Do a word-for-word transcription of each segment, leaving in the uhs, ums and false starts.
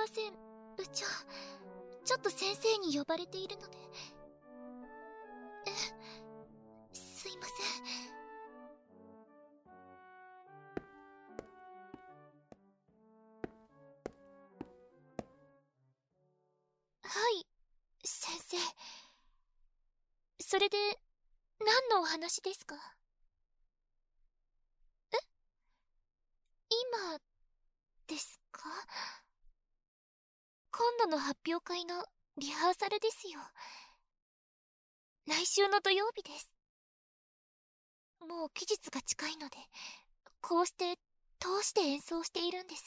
ません、部長。ちょっと先生に呼ばれているので。え、すいません。はい、先生。それで、何のお話ですか？え？今、ですか？今度の発表会のリハーサルですよ。来週の土曜日です。もう期日が近いので、こうして通して演奏しているんです。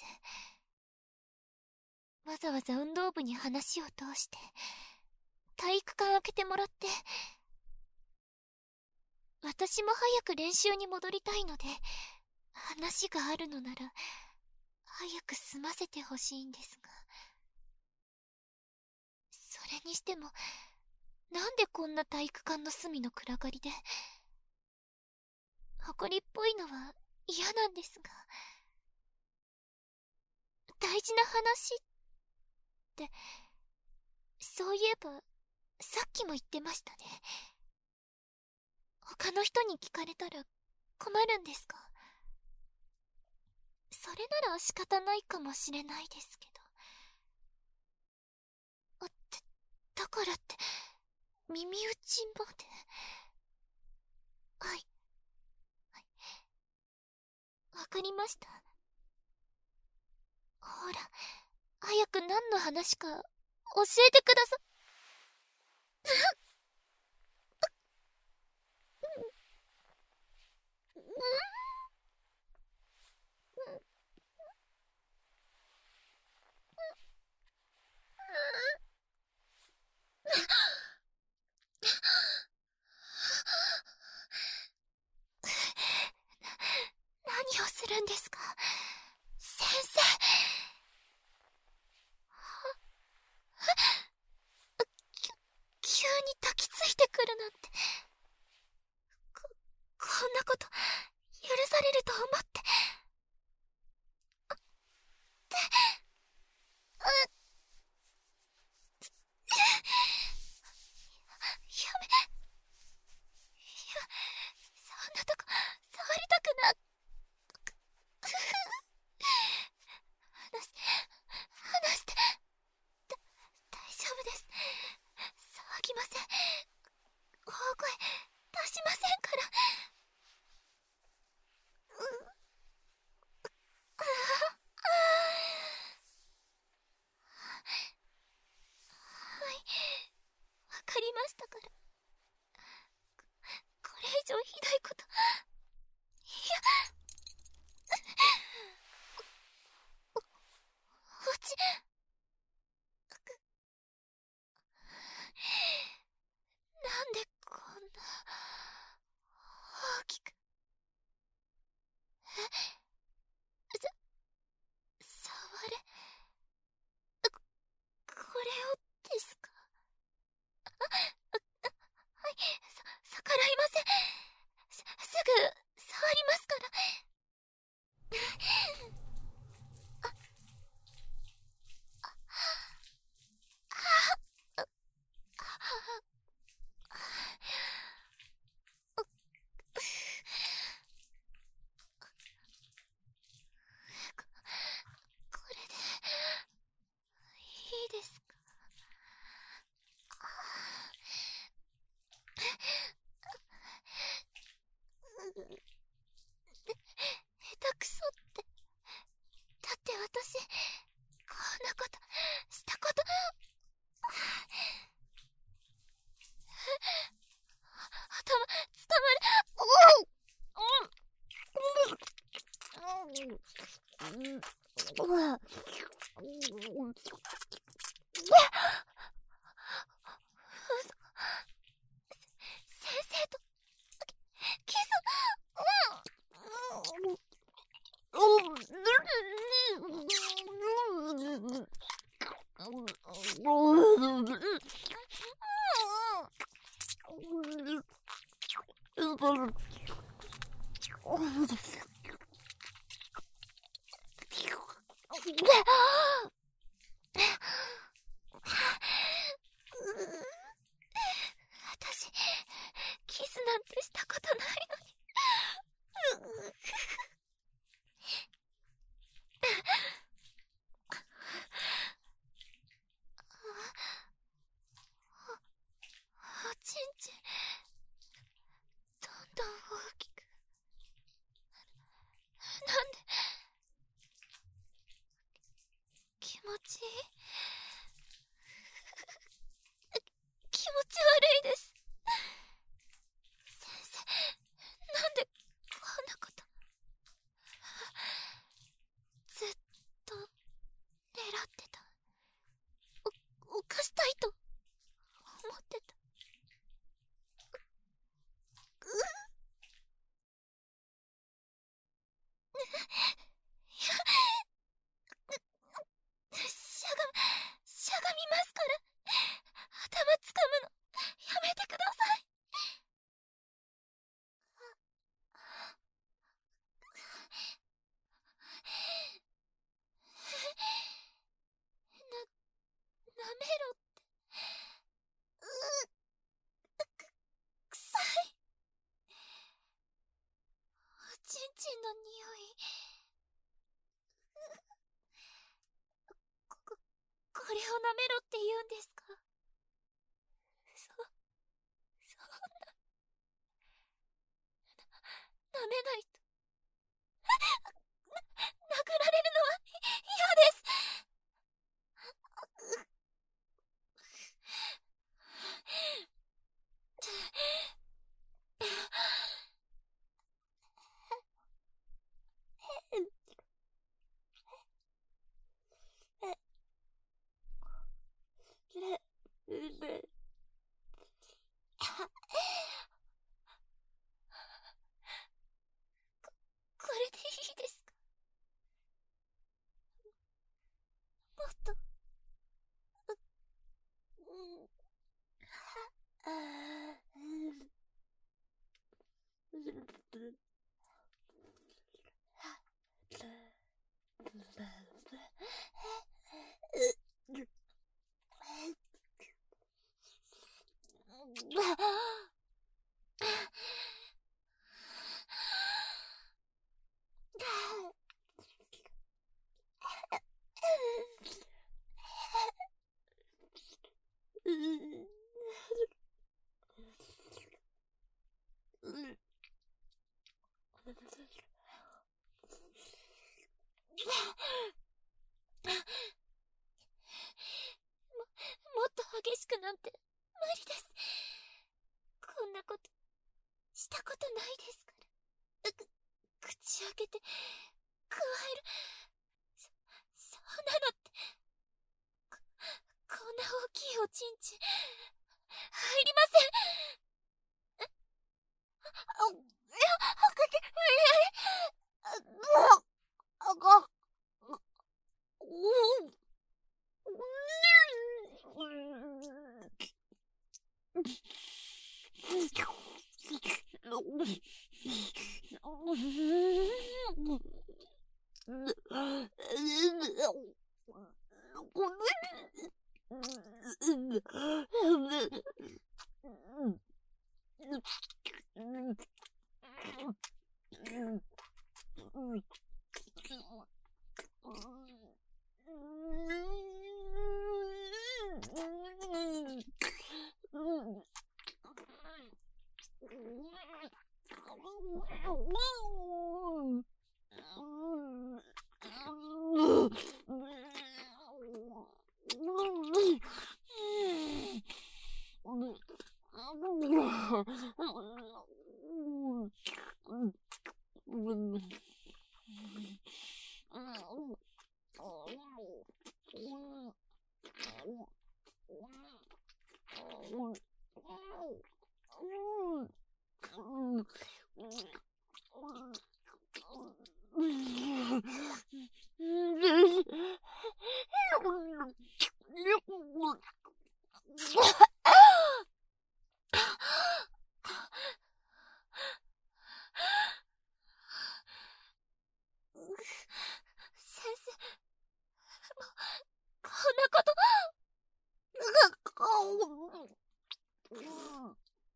わざわざ運動部に話を通して体育館開けてもらって、私も早く練習に戻りたいので、話があるのなら早く済ませてほしいんですが。それにしても、なんでこんな体育館の隅の暗がりで、埃っぽいのは嫌なんですが。大事な話って、そういえばさっきも言ってましたね。他の人に聞かれたら困るんですか？それなら仕方ないかもしれないですけど。あって、だからって耳打ちまで。はい、はい、わかりました。ほら、早く何の話か教えてくださ。何をするんですか、先生。急に抱きついてくるなんて、こ、こんなこと許されると思って。あって、あ、やめ、いや、そんなとこ触りたくな。話し、話して。だ、大丈夫です。騒ぎません。大声出しませんから。う、ああ、はい、わかりましたから。これ以上ひどいこと。いや、お、落ち、なんでこんな大きく。え、さ、触れ、こ、これをですか？あ、あ、あ、はい、さ、逆らいません。す、すぐ触りますから。あ、あ、あ、あ、こ、これでいいですか？下手くそって。だって私、こんなことしたこと。頭、捕まる。おう、うん、うん、先生とキス。 私、キスなんてしたことないのに。おちんちん、どんどん大きく。なんで、気持ちいい。気持ち悪いです。先生、なんでこんなこと。ずっと狙ってた。お、犯したいと思ってた。ううしゃが、しゃがみますから。頭つかむの、やめてください。な、舐めろって。うう、く、臭い。おちんちんの匂い。こ、こ、これを舐めろって言うんですか？そ、そんな、な、舐めないと。な、殴られるのは嫌です。これでいいですか？もっと、う、うん、ああ、うん、もっと激しくなんて無理です。こんなことしたことないですから。く、口開けて加える。そ、そうなのって。こ、こんな大きいおちんちん入りません。あ、いや、あかけ、え、あ、あ、うん、先生、もう、こんなこと。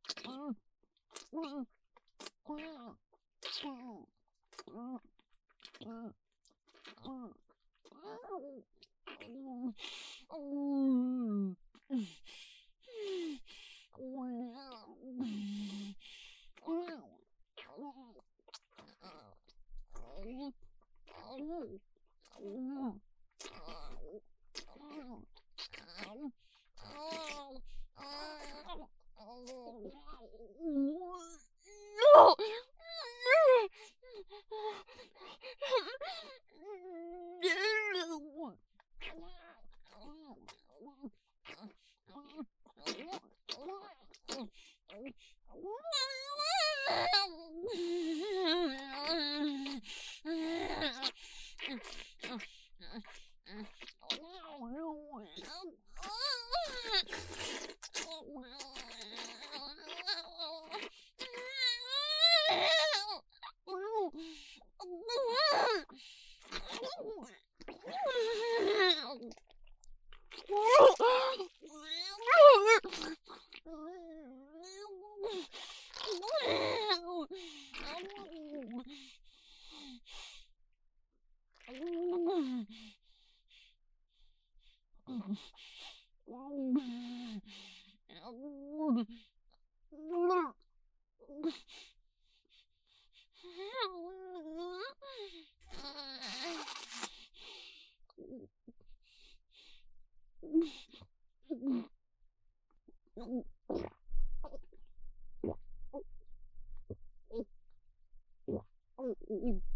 うん。